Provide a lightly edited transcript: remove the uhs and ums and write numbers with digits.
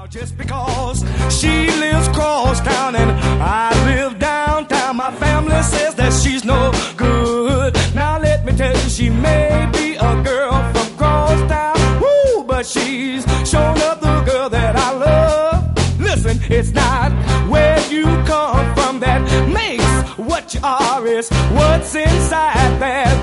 Just because she lives cross town and I live downtown, my family says that she's no good. Now let me tell you, she may be a girl from cross town, woo, but she's shown up the girl that I love. Listen, it's not where you come from that makes what you are, it's what's inside that